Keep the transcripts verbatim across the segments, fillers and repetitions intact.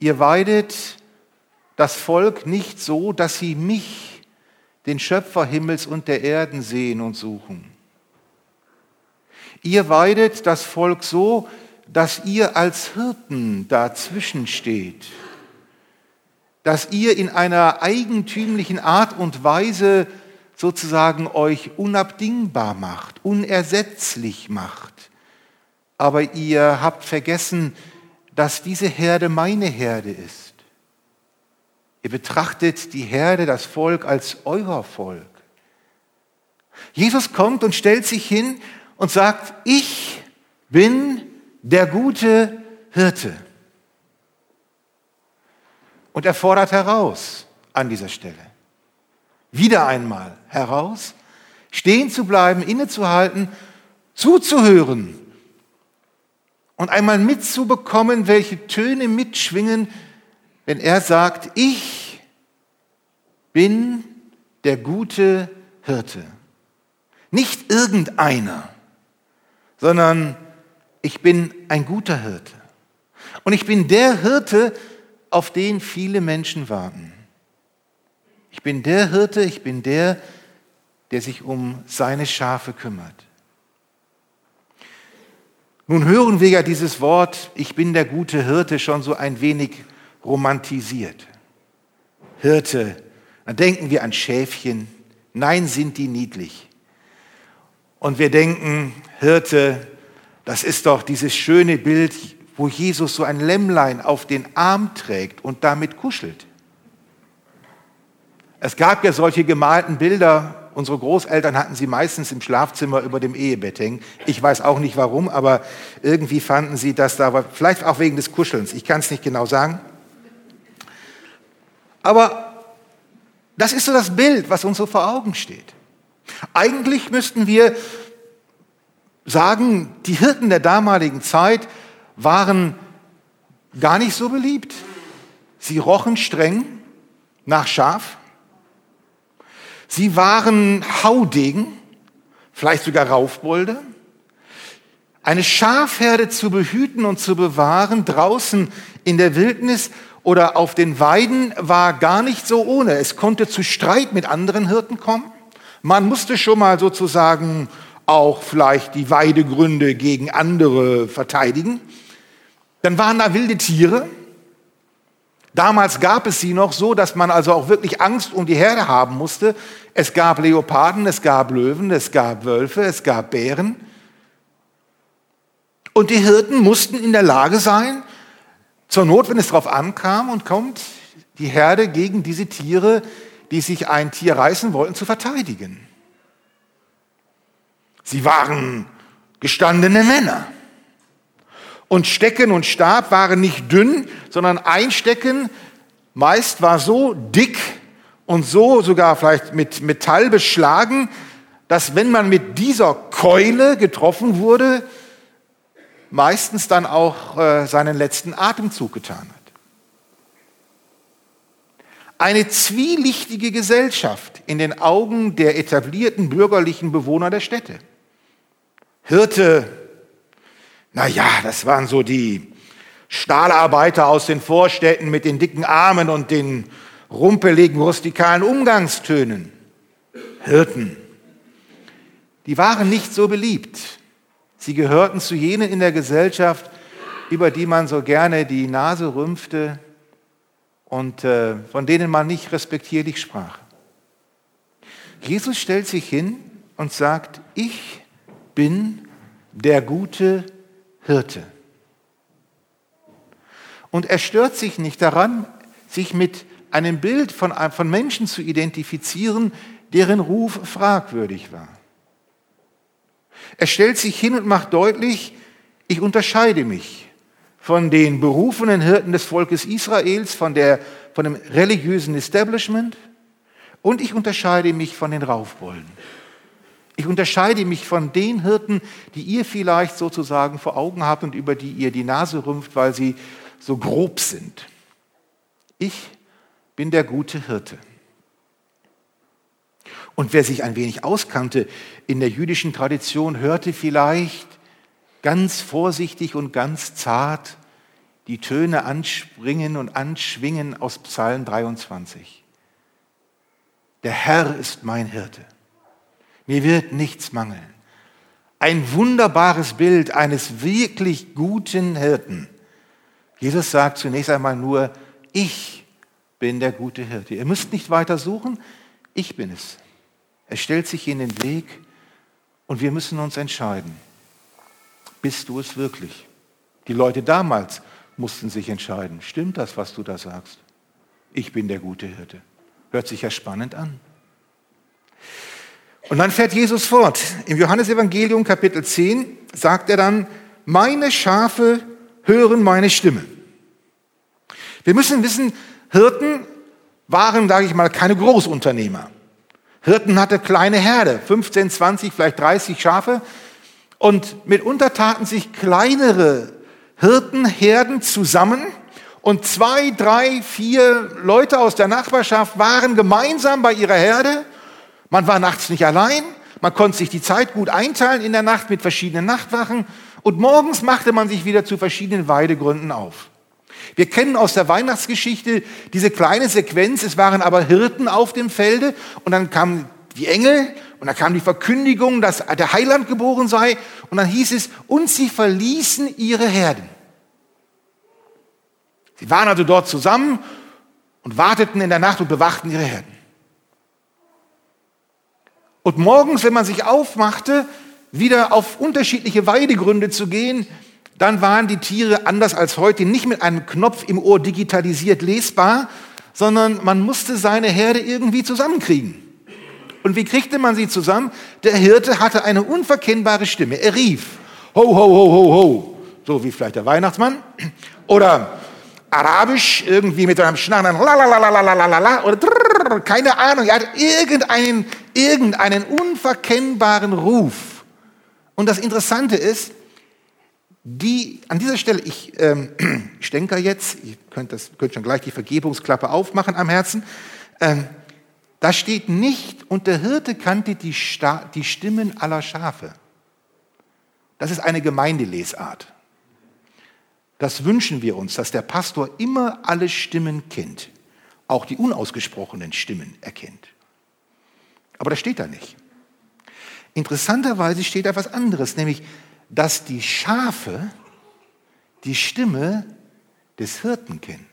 ihr weidet das Volk nicht so, dass sie mich, den Schöpfer Himmels und der Erden, sehen und suchen. Ihr weidet das Volk so, dass ihr als Hirten dazwischen steht, dass ihr in einer eigentümlichen Art und Weise sozusagen euch unabdingbar macht, unersetzlich macht. Aber ihr habt vergessen, dass diese Herde meine Herde ist. Ihr betrachtet die Herde, das Volk, als euer Volk. Jesus kommt und stellt sich hin und sagt, ich bin der gute Hirte. Und er fordert heraus an dieser Stelle. Wieder einmal heraus, stehen zu bleiben, innezuhalten, zuzuhören und einmal mitzubekommen, welche Töne mitschwingen, wenn er sagt, ich bin der gute Hirte. Nicht irgendeiner, sondern ich bin ein guter Hirte. Und ich bin der Hirte, auf den viele Menschen warten. Ich bin der Hirte, ich bin der, der sich um seine Schafe kümmert. Nun hören wir ja dieses Wort, ich bin der gute Hirte, schon so ein wenig romantisiert. Hirte, dann denken wir an Schäfchen. Nein, sind die niedlich. Und wir denken, Hirte, das ist doch dieses schöne Bild, wo Jesus so ein Lämmlein auf den Arm trägt und damit kuschelt. Es gab ja solche gemalten Bilder, unsere Großeltern hatten sie meistens im Schlafzimmer über dem Ehebett hängen. Ich weiß auch nicht warum, aber irgendwie fanden sie das da, vielleicht auch wegen des Kuschelns, ich kann es nicht genau sagen. Aber das ist so das Bild, was uns so vor Augen steht. Eigentlich müssten wir sagen, die Hirten der damaligen Zeit waren gar nicht so beliebt. Sie rochen streng nach Schaf. Sie waren Haudegen, vielleicht sogar Raufbolde. Eine Schafherde zu behüten und zu bewahren draußen in der Wildnis oder auf den Weiden war gar nicht so ohne. Es konnte zu Streit mit anderen Hirten kommen. Man musste schon mal sozusagen auch vielleicht die Weidegründe gegen andere verteidigen. Dann waren da wilde Tiere. Damals gab es sie noch so, dass man also auch wirklich Angst um die Herde haben musste. Es gab Leoparden, es gab Löwen, es gab Wölfe, es gab Bären. Und die Hirten mussten in der Lage sein, zur Not, wenn es darauf ankam und kommt, die Herde gegen diese Tiere, die sich ein Tier reißen wollten, zu verteidigen. Sie waren gestandene Männer. Und Stecken und Stab waren nicht dünn, sondern ein Stecken meist war so dick und so sogar vielleicht mit Metall beschlagen, dass wenn man mit dieser Keule getroffen wurde, meistens dann auch äh, seinen letzten Atemzug getan hat. Eine zwielichtige Gesellschaft in den Augen der etablierten bürgerlichen Bewohner der Städte. Hirte, na ja, das waren so die Stahlarbeiter aus den Vorstädten mit den dicken Armen und den rumpeligen, rustikalen Umgangstönen. Hirten, die waren nicht so beliebt. Sie gehörten zu jenen in der Gesellschaft, über die man so gerne die Nase rümpfte und äh, von denen man nicht respektierlich sprach. Jesus stellt sich hin und sagt, ich bin der gute Hirte. Und er stört sich nicht daran, sich mit einem Bild von, von Menschen zu identifizieren, deren Ruf fragwürdig war. Er stellt sich hin und macht deutlich, ich unterscheide mich von den berufenen Hirten des Volkes Israels, von, der, von dem religiösen Establishment und ich unterscheide mich von den Raufbolden. Ich unterscheide mich von den Hirten, die ihr vielleicht sozusagen vor Augen habt und über die ihr die Nase rümpft, weil sie so grob sind. Ich bin der gute Hirte. Und wer sich ein wenig auskannte in der jüdischen Tradition, hörte vielleicht ganz vorsichtig und ganz zart die Töne anspringen und anschwingen aus Psalm dreiundzwanzig. Der Herr ist mein Hirte. Mir wird nichts mangeln. Ein wunderbares Bild eines wirklich guten Hirten. Jesus sagt zunächst einmal nur, ich bin der gute Hirte. Ihr müsst nicht weiter suchen, ich bin es. Er stellt sich in den Weg und wir müssen uns entscheiden. Bist du es wirklich? Die Leute damals mussten sich entscheiden. Stimmt das, was du da sagst? Ich bin der gute Hirte. Hört sich ja spannend an. Und dann fährt Jesus fort. Im Johannesevangelium Kapitel zehn sagt er dann, meine Schafe hören meine Stimme. Wir müssen wissen, Hirten waren, sage ich mal, keine Großunternehmer. Hirten hatte kleine Herde, fünfzehn, zwanzig, vielleicht dreißig Schafe. Und mitunter taten sich kleinere Hirtenherden zusammen und zwei, drei, vier Leute aus der Nachbarschaft waren gemeinsam bei ihrer Herde. Man war nachts nicht allein, man konnte sich die Zeit gut einteilen in der Nacht mit verschiedenen Nachtwachen und morgens machte man sich wieder zu verschiedenen Weidegründen auf. Wir kennen aus der Weihnachtsgeschichte diese kleine Sequenz, es waren aber Hirten auf dem Felde und dann kamen die Engel und dann kam die Verkündigung, dass der Heiland geboren sei und dann hieß es, und sie verließen ihre Herden. Sie waren also dort zusammen und warteten in der Nacht und bewachten ihre Herden. Und morgens, wenn man sich aufmachte, wieder auf unterschiedliche Weidegründe zu gehen, dann waren die Tiere anders als heute nicht mit einem Knopf im Ohr digitalisiert lesbar, sondern man musste seine Herde irgendwie zusammenkriegen. Und wie kriegte man sie zusammen? Der Hirte hatte eine unverkennbare Stimme. Er rief, ho, ho, ho, ho, ho, so wie vielleicht der Weihnachtsmann. Oder arabisch, irgendwie mit einem Schnarren, la, la, la, la, la, la, la, la, oder drrr, keine Ahnung. Er hatte irgendeinen, irgendeinen unverkennbaren Ruf. Und das Interessante ist, die, an dieser Stelle, ich ähm, stänker jetzt, ihr könnt, das, könnt schon gleich die Vergebungsklappe aufmachen am Herzen, ähm, da steht nicht, und der Hirte kannte die, Sta- die Stimmen aller Schafe. Das ist eine Gemeindelesart. Das wünschen wir uns, dass der Pastor immer alle Stimmen kennt, auch die unausgesprochenen Stimmen erkennt. Aber das steht da nicht. Interessanterweise steht da was anderes, nämlich, dass die Schafe die Stimme des Hirten kennen.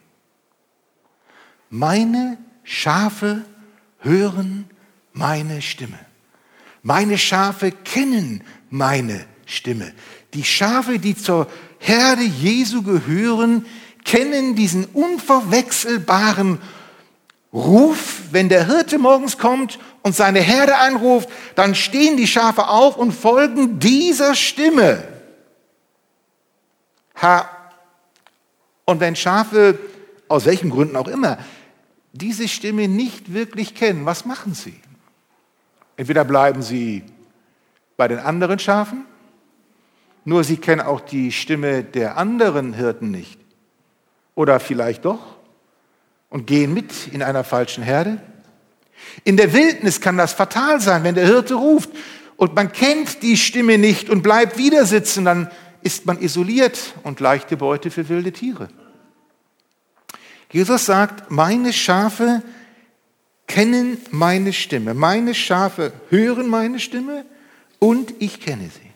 Meine Schafe hören meine Stimme. Meine Schafe kennen meine Stimme. Die Schafe, die zur Herde Jesu gehören, kennen diesen unverwechselbaren Ruf. Wenn der Hirte morgens kommt und seine Herde anruft, dann stehen die Schafe auf und folgen dieser Stimme. Ha. Und wenn Schafe, aus welchen Gründen auch immer, diese Stimme nicht wirklich kennen, was machen sie? Entweder bleiben sie bei den anderen Schafen, nur sie kennen auch die Stimme der anderen Hirten nicht. Oder vielleicht doch und gehen mit in einer falschen Herde. In der Wildnis kann das fatal sein, wenn der Hirte ruft und man kennt die Stimme nicht und bleibt wieder sitzen, dann ist man isoliert und leichte Beute für wilde Tiere. Jesus sagt, meine Schafe kennen meine Stimme. Meine Schafe hören meine Stimme und ich kenne sie.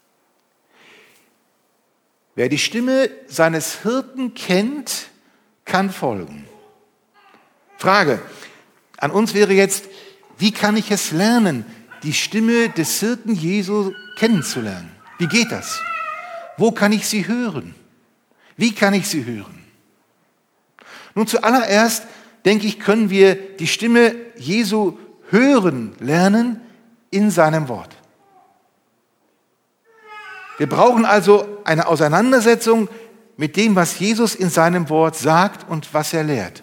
Wer die Stimme seines Hirten kennt, kann folgen. Frage an uns wäre jetzt, wie kann ich es lernen, die Stimme des Hirten Jesu kennenzulernen? Wie geht das? Wo kann ich sie hören? Wie kann ich sie hören? Nun, zuallererst, denke ich, können wir die Stimme Jesu hören lernen in seinem Wort. Wir brauchen also eine Auseinandersetzung mit dem, was Jesus in seinem Wort sagt und was er lehrt.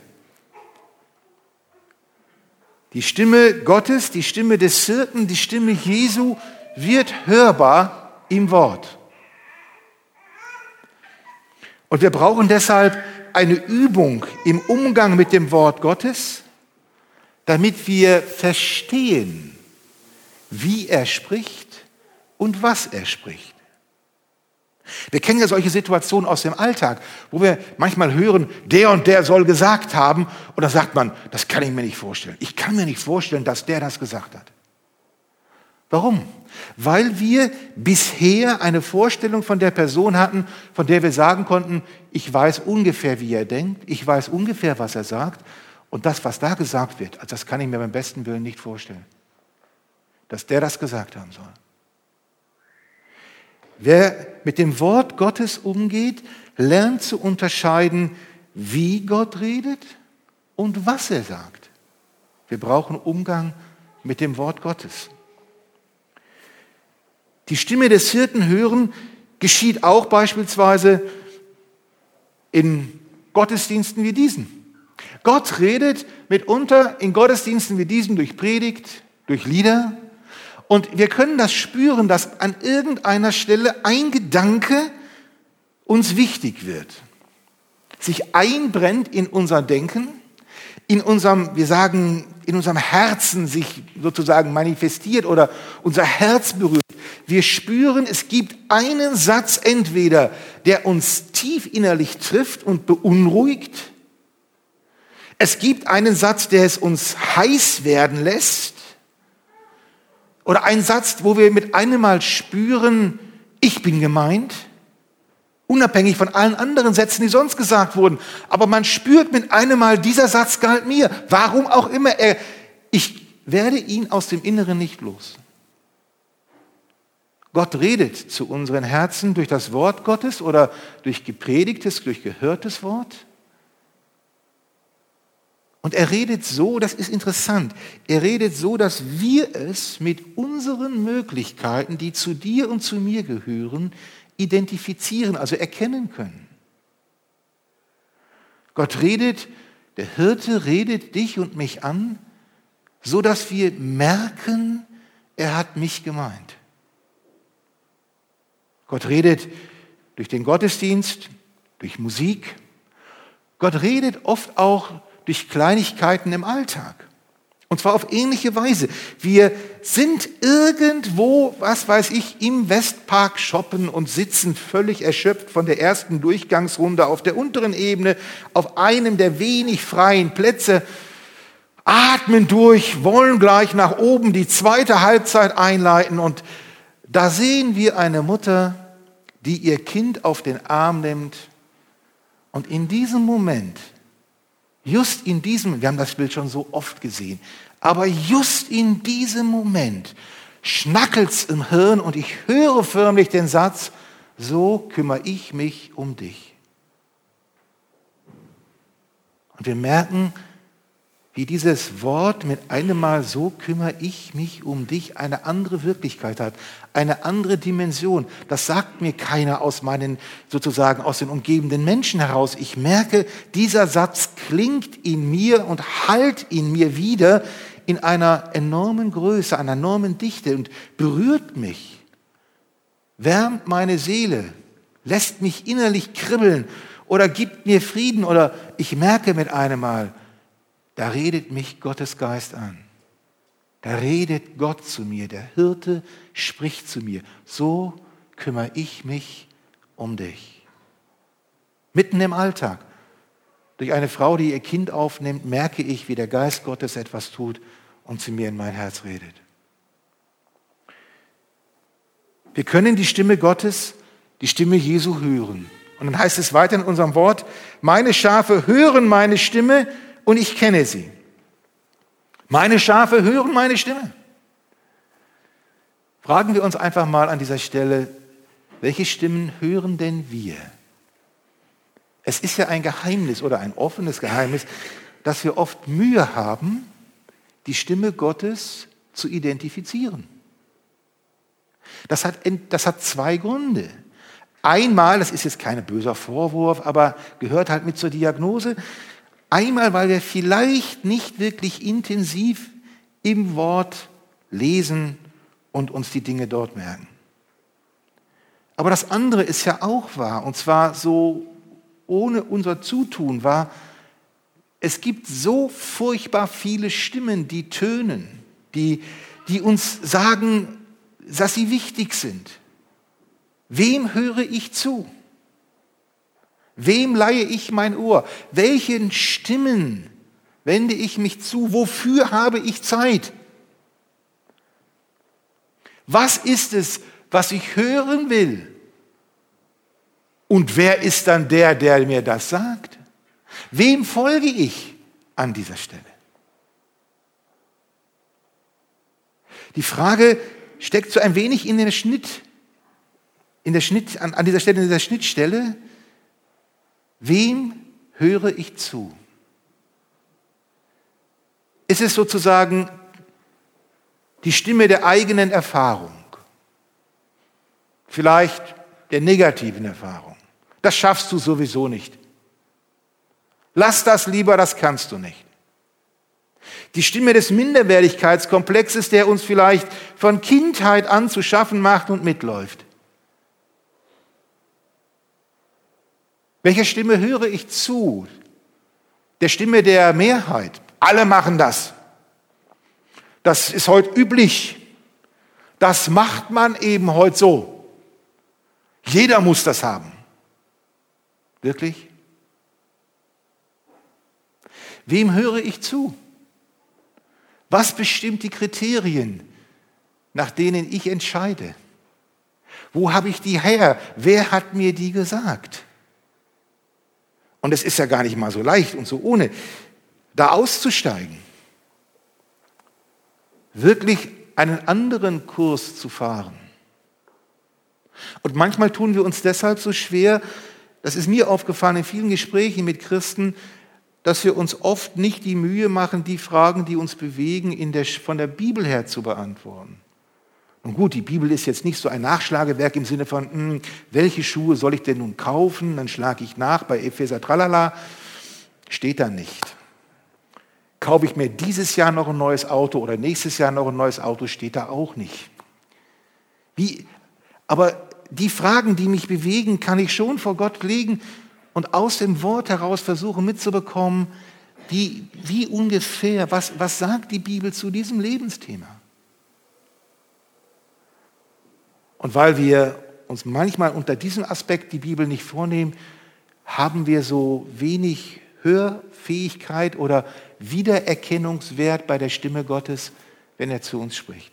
Die Stimme Gottes, die Stimme des Hirten, die Stimme Jesu wird hörbar im Wort. Und wir brauchen deshalb eine Übung im Umgang mit dem Wort Gottes, damit wir verstehen, wie er spricht und was er spricht. Wir kennen ja solche Situationen aus dem Alltag, wo wir manchmal hören, der und der soll gesagt haben. Und da sagt man, das kann ich mir nicht vorstellen. Ich kann mir nicht vorstellen, dass der das gesagt hat. Warum? Weil wir bisher eine Vorstellung von der Person hatten, von der wir sagen konnten, ich weiß ungefähr, wie er denkt, ich weiß ungefähr, was er sagt. Und das, was da gesagt wird, das kann ich mir beim besten Willen nicht vorstellen. Dass der das gesagt haben soll. Wer mit dem Wort Gottes umgeht, lernt zu unterscheiden, wie Gott redet und was er sagt. Wir brauchen Umgang mit dem Wort Gottes. Die Stimme des Hirten hören geschieht auch beispielsweise in Gottesdiensten wie diesen. Gott redet mitunter in Gottesdiensten wie diesen durch Predigt, durch Lieder. Und wir können das spüren, dass an irgendeiner Stelle ein Gedanke uns wichtig wird, sich einbrennt in unser Denken, in unserem, wir sagen, in unserem Herzen sich sozusagen manifestiert oder unser Herz berührt. Wir spüren, es gibt einen Satz entweder, der uns tief innerlich trifft und beunruhigt. Es gibt einen Satz, der es uns heiß werden lässt. Oder ein Satz, wo wir mit einem Mal spüren, ich bin gemeint, unabhängig von allen anderen Sätzen, die sonst gesagt wurden. Aber man spürt mit einem Mal, dieser Satz galt mir. Warum auch immer. Er, ich werde ihn aus dem Inneren nicht los. Gott redet zu unseren Herzen durch das Wort Gottes oder durch gepredigtes, durch gehörtes Wort. Und er redet so, das ist interessant, er redet so, dass wir es mit unseren Möglichkeiten, die zu dir und zu mir gehören, identifizieren, also erkennen können. Gott redet, der Hirte redet dich und mich an, so dass wir merken, er hat mich gemeint. Gott redet durch den Gottesdienst, durch Musik. Gott redet oft auch durch Kleinigkeiten im Alltag. Und zwar auf ähnliche Weise. Wir sind irgendwo, was weiß ich, im Westpark shoppen und sitzen völlig erschöpft von der ersten Durchgangsrunde auf der unteren Ebene, auf einem der wenig freien Plätze, atmen durch, wollen gleich nach oben die zweite Halbzeit einleiten und da sehen wir eine Mutter, die ihr Kind auf den Arm nimmt und in diesem Moment, just in diesem, wir haben das Bild schon so oft gesehen, aber just in diesem Moment schnackelt's im Hirn und ich höre förmlich den Satz, so kümmere ich mich um dich. Und wir merken, wie dieses Wort mit einem Mal so kümmere ich mich um dich eine andere Wirklichkeit hat, eine andere Dimension. Das sagt mir keiner aus meinen, sozusagen aus den umgebenden Menschen heraus. Ich merke, dieser Satz klingt in mir und hallt in mir wieder in einer enormen Größe, einer enormen Dichte und berührt mich, wärmt meine Seele, lässt mich innerlich kribbeln oder gibt mir Frieden oder ich merke mit einem Mal, da redet mich Gottes Geist an. Da redet Gott zu mir. Der Hirte spricht zu mir. So kümmere ich mich um dich. Mitten im Alltag. Durch eine Frau, die ihr Kind aufnimmt, merke ich, wie der Geist Gottes etwas tut und zu mir in mein Herz redet. Wir können die Stimme Gottes, die Stimme Jesu hören. Und dann heißt es weiter in unserem Wort, meine Schafe hören meine Stimme, und ich kenne sie. Meine Schafe hören meine Stimme. Fragen wir uns einfach mal an dieser Stelle, welche Stimmen hören denn wir? Es ist ja ein Geheimnis oder ein offenes Geheimnis, dass wir oft Mühe haben, die Stimme Gottes zu identifizieren. Das hat, das hat zwei Gründe. Einmal, das ist jetzt kein böser Vorwurf, aber gehört halt mit zur Diagnose, einmal, weil wir vielleicht nicht wirklich intensiv im Wort lesen und uns die Dinge dort merken. Aber das andere ist ja auch wahr, und zwar so ohne unser Zutun wahr. Es gibt so furchtbar viele Stimmen, die tönen, die, die uns sagen, dass sie wichtig sind. Wem höre ich zu? Wem leihe ich mein Ohr? Welchen Stimmen wende ich mich zu? Wofür habe ich Zeit? Was ist es, was ich hören will? Und wer ist dann der, der mir das sagt? Wem folge ich an dieser Stelle? Die Frage steckt so ein wenig in der Schnitt, in der Schnitt, an, an dieser Stelle, in dieser Schnittstelle. Wem höre ich zu? Ist es sozusagen die Stimme der eigenen Erfahrung? Vielleicht der negativen Erfahrung. Das schaffst du sowieso nicht. Lass das lieber, das kannst du nicht. Die Stimme des Minderwertigkeitskomplexes, der uns vielleicht von Kindheit an zu schaffen macht und mitläuft. Welcher Stimme höre ich zu? Der Stimme der Mehrheit. Alle machen das. Das ist heute üblich. Das macht man eben heute so. Jeder muss das haben. Wirklich? Wem höre ich zu? Was bestimmt die Kriterien, nach denen ich entscheide? Wo habe ich die her? Wer hat mir die gesagt? Und es ist ja gar nicht mal so leicht und so ohne, da auszusteigen. Wirklich einen anderen Kurs zu fahren. Und manchmal tun wir uns deshalb so schwer, das ist mir aufgefallen in vielen Gesprächen mit Christen, dass wir uns oft nicht die Mühe machen, die Fragen, die uns bewegen, in der, von der Bibel her zu beantworten. Und gut, die Bibel ist jetzt nicht so ein Nachschlagewerk im Sinne von, mh, welche Schuhe soll ich denn nun kaufen? Dann schlage ich nach bei Epheser Tralala. Steht da nicht. Kaufe ich mir dieses Jahr noch ein neues Auto oder nächstes Jahr noch ein neues Auto? Steht da auch nicht. Wie, aber die Fragen, die mich bewegen, kann ich schon vor Gott legen und aus dem Wort heraus versuchen mitzubekommen, wie, wie ungefähr, was, was sagt die Bibel zu diesem Lebensthema? Und weil wir uns manchmal unter diesem Aspekt die Bibel nicht vornehmen, haben wir so wenig Hörfähigkeit oder Wiedererkennungswert bei der Stimme Gottes, wenn er zu uns spricht.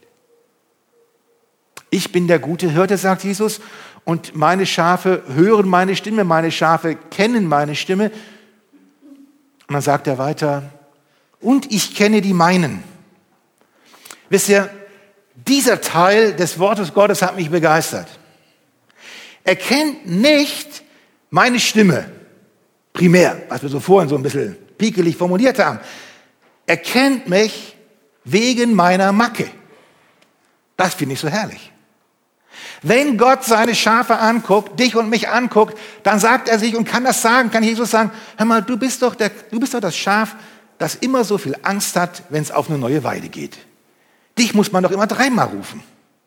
Ich bin der gute Hirte, sagt Jesus, und meine Schafe hören meine Stimme, meine Schafe kennen meine Stimme. Und dann sagt er weiter, und ich kenne die meinen. Wisst ihr, dieser Teil des Wortes Gottes hat mich begeistert. Er kennt nicht meine Stimme, primär, was wir so vorhin so ein bisschen piekelig formuliert haben. Er kennt mich wegen meiner Macke. Das finde ich so herrlich. Wenn Gott seine Schafe anguckt, dich und mich anguckt, dann sagt er sich und kann das sagen, kann Jesus sagen, hör mal, du bist doch, der, du bist doch das Schaf, das immer so viel Angst hat, wenn es auf eine neue Weide geht. Dich muss man doch immer dreimal rufen.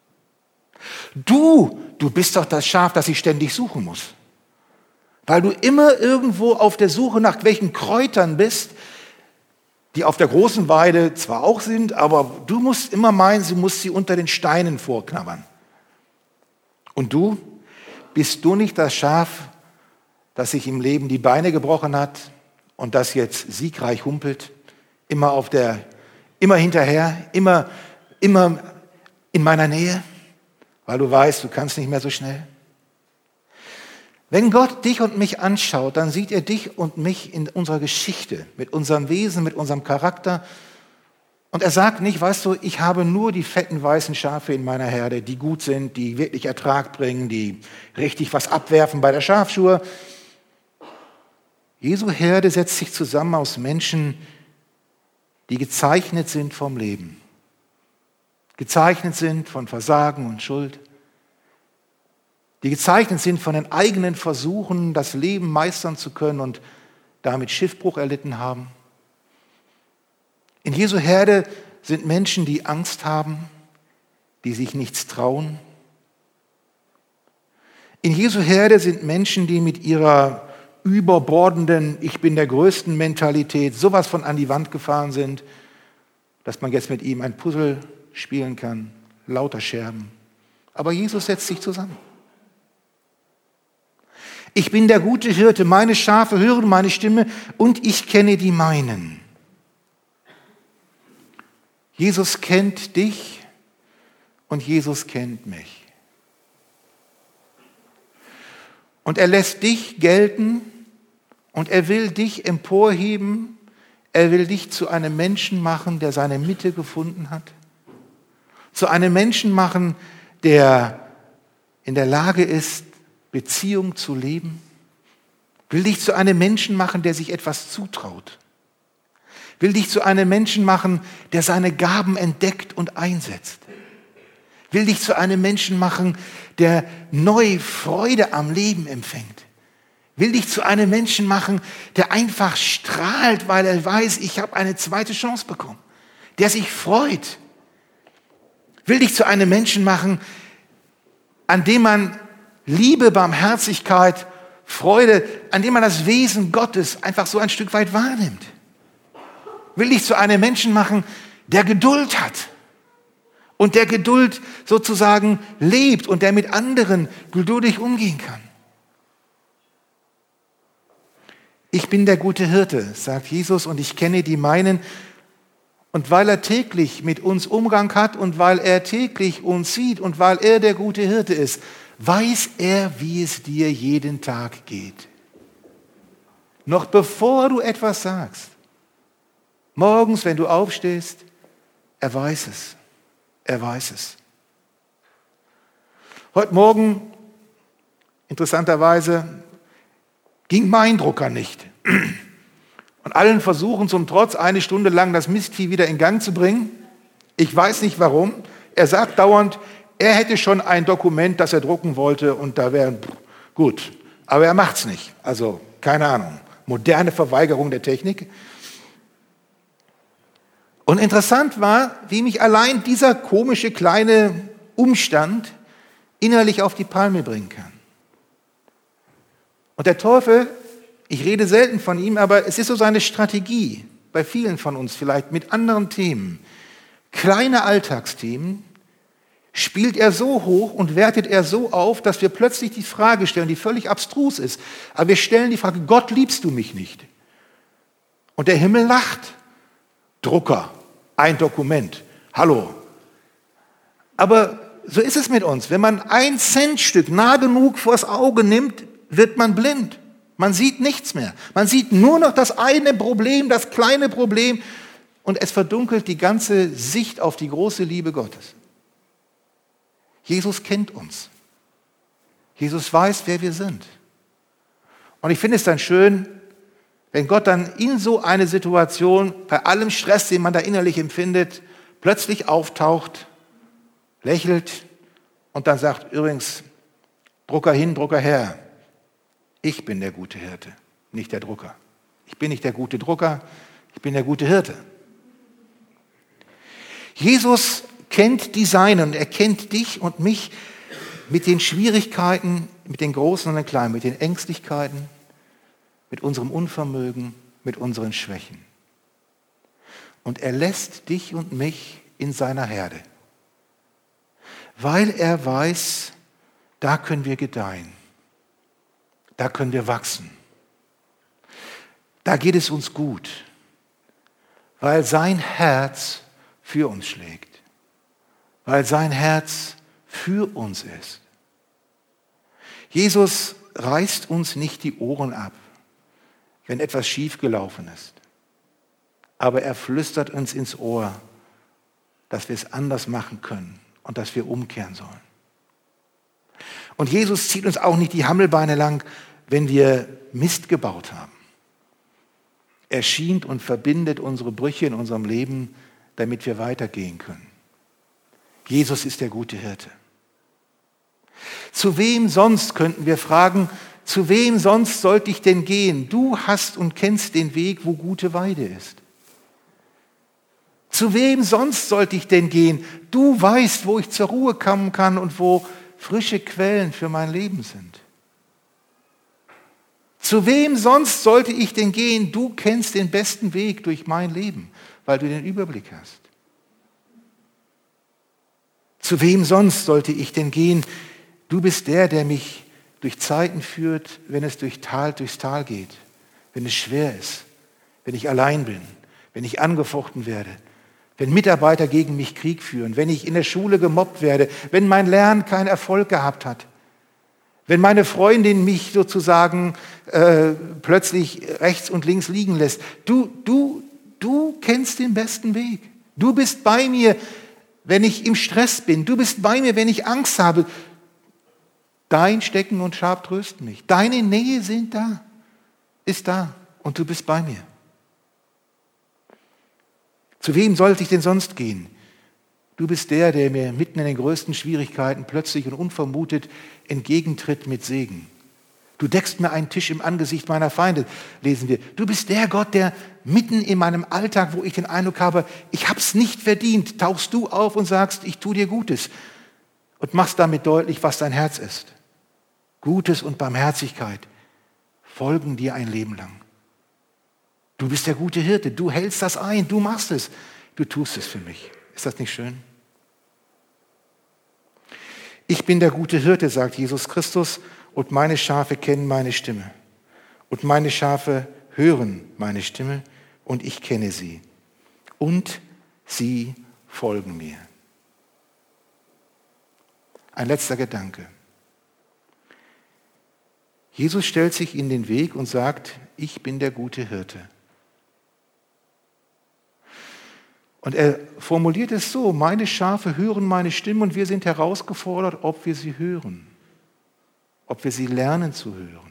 Du, du bist doch das Schaf, das ich ständig suchen muss. Weil du immer irgendwo auf der Suche nach welchen Kräutern bist, die auf der großen Weide zwar auch sind, aber du musst immer meinen, du musst sie unter den Steinen vorknabbern. Und du, bist du nicht das Schaf, das sich im Leben die Beine gebrochen hat und das jetzt siegreich humpelt, immer auf der, immer hinterher, immer, immer in meiner Nähe, weil du weißt, du kannst nicht mehr so schnell? Wenn Gott dich und mich anschaut, dann sieht er dich und mich in unserer Geschichte, mit unserem Wesen, mit unserem Charakter. Und er sagt nicht, weißt du, ich habe nur die fetten weißen Schafe in meiner Herde, die gut sind, die wirklich Ertrag bringen, die richtig was abwerfen bei der Schafschur. Jesu Herde setzt sich zusammen aus Menschen, die gezeichnet sind vom Leben, gezeichnet sind von Versagen und Schuld, die gezeichnet sind von den eigenen Versuchen, das Leben meistern zu können und damit Schiffbruch erlitten haben. In Jesu Herde sind Menschen, die Angst haben, die sich nichts trauen. In Jesu Herde sind Menschen, die mit ihrer überbordenden Ich bin der größten Mentalität sowas von an die Wand gefahren sind, dass man jetzt mit ihm ein Puzzle spielen kann, lauter Scherben. Aber Jesus setzt sich zusammen. Ich bin der gute Hirte, meine Schafe hören meine Stimme und ich kenne die meinen. Jesus kennt dich und Jesus kennt mich. Und er lässt dich gelten und er will dich emporheben. Er will dich zu einem Menschen machen, der seine Mitte gefunden hat. Zu einem Menschen machen, der in der Lage ist, Beziehung zu leben. Will dich zu einem Menschen machen, der sich etwas zutraut. Will dich zu einem Menschen machen, der seine Gaben entdeckt und einsetzt. Will dich zu einem Menschen machen, der neu Freude am Leben empfängt. Will dich zu einem Menschen machen, der einfach strahlt, weil er weiß, ich habe eine zweite Chance bekommen. Der sich freut. Will dich zu einem Menschen machen, an dem man Liebe, Barmherzigkeit, Freude, an dem man das Wesen Gottes einfach so ein Stück weit wahrnimmt. Will dich zu einem Menschen machen, der Geduld hat und der Geduld sozusagen lebt und der mit anderen geduldig umgehen kann. Ich bin der gute Hirte, sagt Jesus, und ich kenne die meinen. Und weil er täglich mit uns Umgang hat und weil er täglich uns sieht und weil er der gute Hirte ist, weiß er, wie es dir jeden Tag geht. Noch bevor du etwas sagst, morgens, wenn du aufstehst, er weiß es. Er weiß es. Heute Morgen, interessanterweise, ging mein Drucker nicht. Und allen Versuchen zum Trotz, eine Stunde lang das Mistvieh wieder in Gang zu bringen. Ich weiß nicht warum. Er sagt dauernd, er hätte schon ein Dokument, das er drucken wollte und da wäre gut. Aber er macht es nicht. Also keine Ahnung. Moderne Verweigerung der Technik. Und interessant war, wie mich allein dieser komische kleine Umstand innerlich auf die Palme bringen kann. Und der Teufel, ich rede selten von ihm, aber es ist so seine Strategie, bei vielen von uns vielleicht mit anderen Themen, kleine Alltagsthemen, spielt er so hoch und wertet er so auf, dass wir plötzlich die Frage stellen, die völlig abstrus ist. Aber wir stellen die Frage, Gott, liebst du mich nicht? Und der Himmel lacht. Drucker, ein Dokument, hallo. Aber so ist es mit uns. Wenn man ein Centstück nah genug vors Auge nimmt, wird man blind. Man sieht nichts mehr. Man sieht nur noch das eine Problem, das kleine Problem, und es verdunkelt die ganze Sicht auf die große Liebe Gottes. Jesus kennt uns. Jesus weiß, wer wir sind. Und ich finde es dann schön, wenn Gott dann in so eine Situation, bei allem Stress, den man da innerlich empfindet, plötzlich auftaucht, lächelt und dann sagt, übrigens, Drucker hin, Drucker her. Ich bin der gute Hirte, nicht der Drucker. Ich bin nicht der gute Drucker, ich bin der gute Hirte. Jesus kennt die Seinen und er kennt dich und mich mit den Schwierigkeiten, mit den Großen und den Kleinen, mit den Ängstlichkeiten, mit unserem Unvermögen, mit unseren Schwächen. Und er lässt dich und mich in seiner Herde, weil er weiß, da können wir gedeihen. Da können wir wachsen. Da geht es uns gut, weil sein Herz für uns schlägt, weil sein Herz für uns ist. Jesus reißt uns nicht die Ohren ab, wenn etwas schiefgelaufen ist, aber er flüstert uns ins Ohr, dass wir es anders machen können und dass wir umkehren sollen. Und Jesus zieht uns auch nicht die Hammelbeine lang, wenn wir Mist gebaut haben. Er schient und verbindet unsere Brüche in unserem Leben, damit wir weitergehen können. Jesus ist der gute Hirte. Zu wem sonst, könnten wir fragen, zu wem sonst sollte ich denn gehen? Du hast und kennst den Weg, wo gute Weide ist. Zu wem sonst sollte ich denn gehen? Du weißt, wo ich zur Ruhe kommen kann und wo frische Quellen für mein Leben sind. Zu wem sonst sollte ich denn gehen? Du kennst den besten Weg durch mein Leben, weil du den Überblick hast. Zu wem sonst sollte ich denn gehen? Du bist der, der mich durch Zeiten führt, wenn es durch Tal, durchs Tal geht, wenn es schwer ist, wenn ich allein bin, wenn ich angefochten werde, wenn Mitarbeiter gegen mich Krieg führen, wenn ich in der Schule gemobbt werde, wenn mein Lernen keinen Erfolg gehabt hat, wenn meine Freundin mich sozusagen äh, plötzlich rechts und links liegen lässt. Du, du, du kennst den besten Weg. Du bist bei mir, wenn ich im Stress bin. Du bist bei mir, wenn ich Angst habe. Dein Stecken und Schab trösten mich. Deine Nähe sind da, ist da und du bist bei mir. Zu wem sollte ich denn sonst gehen? Du bist der, der mir mitten in den größten Schwierigkeiten plötzlich und unvermutet entgegentritt mit Segen. Du deckst mir einen Tisch im Angesicht meiner Feinde, lesen wir. Du bist der Gott, der mitten in meinem Alltag, wo ich den Eindruck habe, ich habe es nicht verdient, tauchst du auf und sagst, ich tue dir Gutes und machst damit deutlich, was dein Herz ist. Gutes und Barmherzigkeit folgen dir ein Leben lang. Du bist der gute Hirte, du hältst das ein, du machst es, du tust es für mich. Ist das nicht schön? Ich bin der gute Hirte, sagt Jesus Christus, und meine Schafe kennen meine Stimme. Und meine Schafe hören meine Stimme und ich kenne sie. Und sie folgen mir. Ein letzter Gedanke. Jesus stellt sich in den Weg und sagt, ich bin der gute Hirte. Und er formuliert es so, meine Schafe hören meine Stimme und wir sind herausgefordert, ob wir sie hören, ob wir sie lernen zu hören.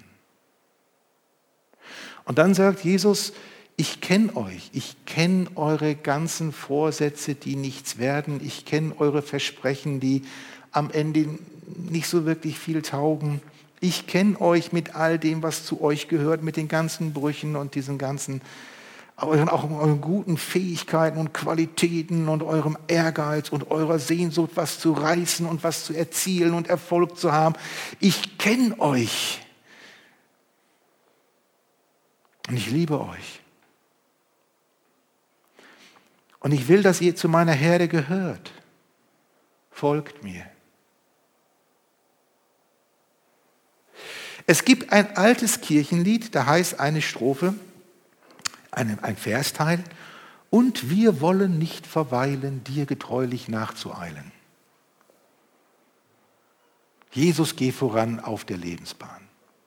Und dann sagt Jesus, ich kenne euch, ich kenne eure ganzen Vorsätze, die nichts werden, ich kenne eure Versprechen, die am Ende nicht so wirklich viel taugen. Ich kenne euch mit all dem, was zu euch gehört, mit den ganzen Brüchen und diesen ganzen euren, auch euren guten Fähigkeiten und Qualitäten und eurem Ehrgeiz und eurer Sehnsucht, was zu reißen und was zu erzielen und Erfolg zu haben. Ich kenne euch. Und ich liebe euch. Und ich will, dass ihr zu meiner Herde gehört. Folgt mir. Es gibt ein altes Kirchenlied, da heißt eine Strophe, ein, ein Versteil, und wir wollen nicht verweilen, dir getreulich nachzueilen. Jesus, geh voran auf der Lebensbahn.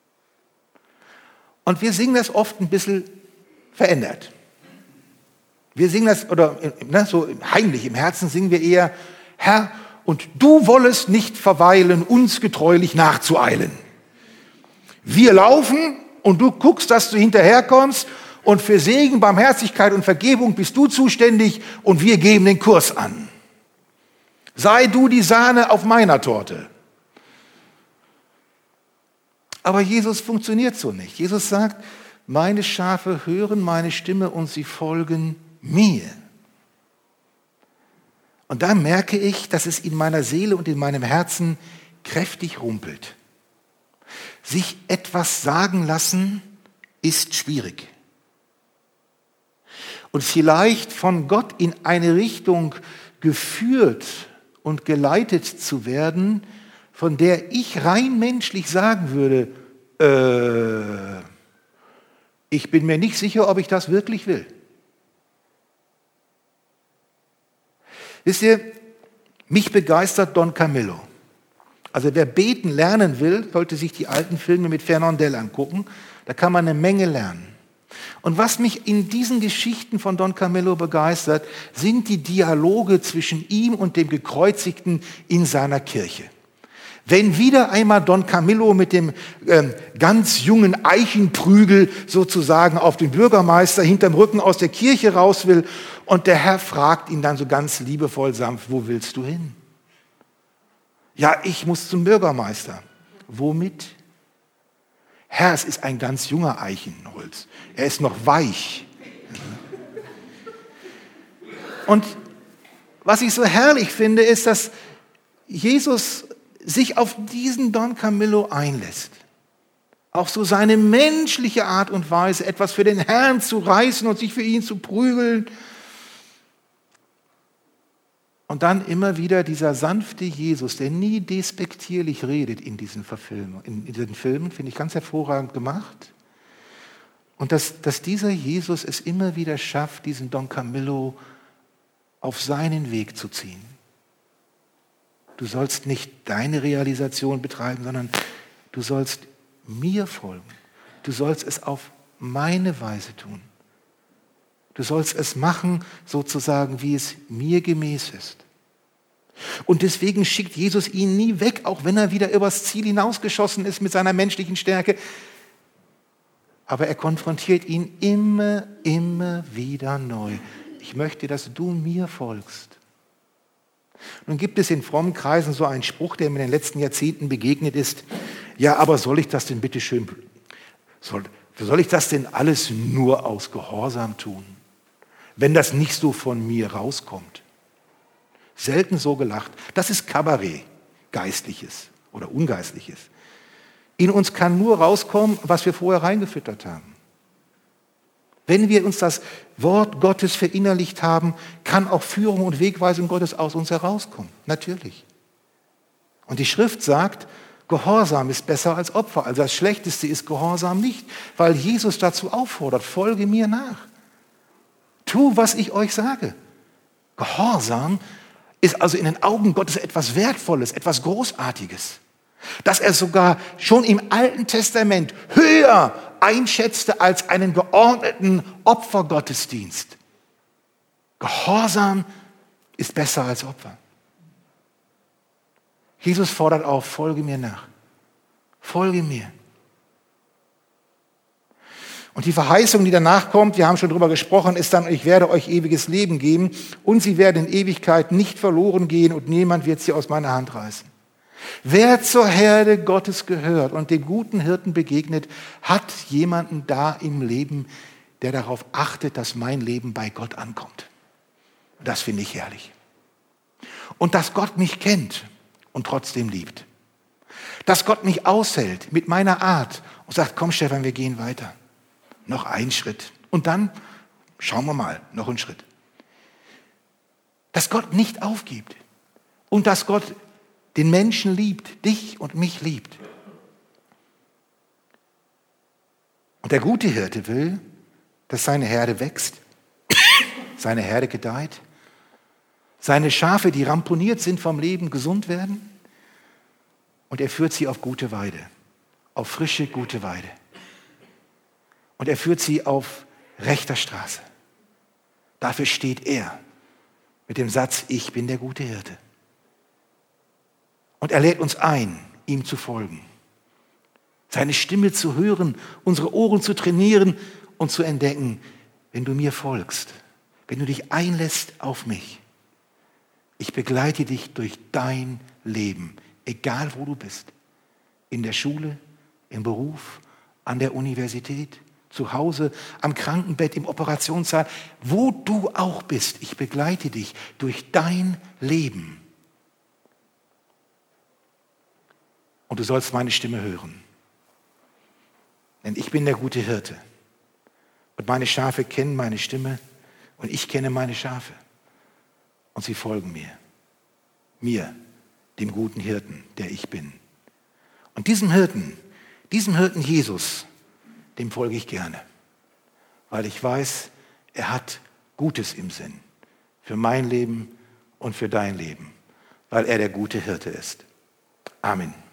Und wir singen das oft ein bisschen verändert. Wir singen das, oder ne, so heimlich, im Herzen singen wir eher, Herr, und du wollest nicht verweilen, uns getreulich nachzueilen. Wir laufen und du guckst, dass du hinterherkommst und für Segen, Barmherzigkeit und Vergebung bist du zuständig und wir geben den Kurs an. Sei du die Sahne auf meiner Torte. Aber Jesus funktioniert so nicht. Jesus sagt, meine Schafe hören meine Stimme und sie folgen mir. Und da merke ich, dass es in meiner Seele und in meinem Herzen kräftig rumpelt. Sich etwas sagen lassen ist schwierig. Und vielleicht von Gott in eine Richtung geführt und geleitet zu werden, von der ich rein menschlich sagen würde, äh, ich bin mir nicht sicher, ob ich das wirklich will. Wisst ihr, mich begeistert Don Camillo. Also wer beten lernen will, sollte sich die alten Filme mit Fernandel angucken. Da kann man eine Menge lernen. Und was mich in diesen Geschichten von Don Camillo begeistert, sind die Dialoge zwischen ihm und dem Gekreuzigten in seiner Kirche. Wenn wieder einmal Don Camillo mit dem ähm, ganz jungen Eichenprügel sozusagen auf den Bürgermeister hinterm Rücken aus der Kirche raus will und der Herr fragt ihn dann so ganz liebevoll sanft, wo willst du hin? Ja, ich muss zum Bürgermeister. Womit? Herr, es ist ein ganz junger Eichenholz. Er ist noch weich. Und was ich so herrlich finde, ist, dass Jesus sich auf diesen Don Camillo einlässt. Auch so seine menschliche Art und Weise, etwas für den Herrn zu reißen und sich für ihn zu prügeln. Und dann immer wieder dieser sanfte Jesus, der nie despektierlich redet in diesen Verfilmungen, in, in diesen Filmen, finde ich ganz hervorragend gemacht. Und dass, dass dieser Jesus es immer wieder schafft, diesen Don Camillo auf seinen Weg zu ziehen. Du sollst nicht deine Realisation betreiben, sondern du sollst mir folgen. Du sollst es auf meine Weise tun. Du sollst es machen, sozusagen, wie es mir gemäß ist. Und deswegen schickt Jesus ihn nie weg, auch wenn er wieder übers Ziel hinausgeschossen ist mit seiner menschlichen Stärke. Aber er konfrontiert ihn immer, immer wieder neu. Ich möchte, dass du mir folgst. Nun gibt es in frommen Kreisen so einen Spruch, der mir in den letzten Jahrzehnten begegnet ist. Ja, aber soll ich das denn bitte schön, soll, soll ich das denn alles nur aus Gehorsam tun, wenn das nicht so von mir rauskommt? Selten so gelacht. Das ist Kabarett, Geistliches oder Ungeistliches. In uns kann nur rauskommen, was wir vorher reingefüttert haben. Wenn wir uns das Wort Gottes verinnerlicht haben, kann auch Führung und Wegweisung Gottes aus uns herauskommen. Natürlich. Und die Schrift sagt, Gehorsam ist besser als Opfer. Also das Schlechteste ist Gehorsam nicht, weil Jesus dazu auffordert, folge mir nach. Tu, was ich euch sage. Gehorsam ist also in den Augen Gottes etwas Wertvolles, etwas Großartiges. Dass er sogar schon im Alten Testament höher einschätzte als einen geordneten Opfergottesdienst. Gehorsam ist besser als Opfer. Jesus fordert auf, folge mir nach. Folge mir. Und die Verheißung, die danach kommt, wir haben schon drüber gesprochen, ist dann, ich werde euch ewiges Leben geben und sie werden in Ewigkeit nicht verloren gehen und niemand wird sie aus meiner Hand reißen. Wer zur Herde Gottes gehört und dem guten Hirten begegnet, hat jemanden da im Leben, der darauf achtet, dass mein Leben bei Gott ankommt. Das finde ich herrlich. Und dass Gott mich kennt und trotzdem liebt. Dass Gott mich aushält mit meiner Art und sagt, komm Stefan, wir gehen weiter. Noch einen Schritt. Und dann schauen wir mal, noch einen Schritt. Dass Gott nicht aufgibt und dass Gott den Menschen liebt, dich und mich liebt. Und der gute Hirte will, dass seine Herde wächst, seine Herde gedeiht, seine Schafe, die ramponiert sind vom Leben, gesund werden und er führt sie auf gute Weide, auf frische, gute Weide. Und er führt sie auf rechter Straße. Dafür steht er mit dem Satz, ich bin der gute Hirte. Und er lädt uns ein, ihm zu folgen, seine Stimme zu hören, unsere Ohren zu trainieren und zu entdecken, wenn du mir folgst, wenn du dich einlässt auf mich. Ich begleite dich durch dein Leben, egal wo du bist, in der Schule, im Beruf, an der Universität, zu Hause, am Krankenbett, im Operationssaal, wo du auch bist. Ich begleite dich durch dein Leben. Und du sollst meine Stimme hören. Denn ich bin der gute Hirte. Und meine Schafe kennen meine Stimme und ich kenne meine Schafe. Und sie folgen mir. Mir, dem guten Hirten, der ich bin. Und diesem Hirten, diesem Hirten Jesus, dem folge ich gerne. Weil ich weiß, er hat Gutes im Sinn. Für mein Leben und für dein Leben. Weil er der gute Hirte ist. Amen.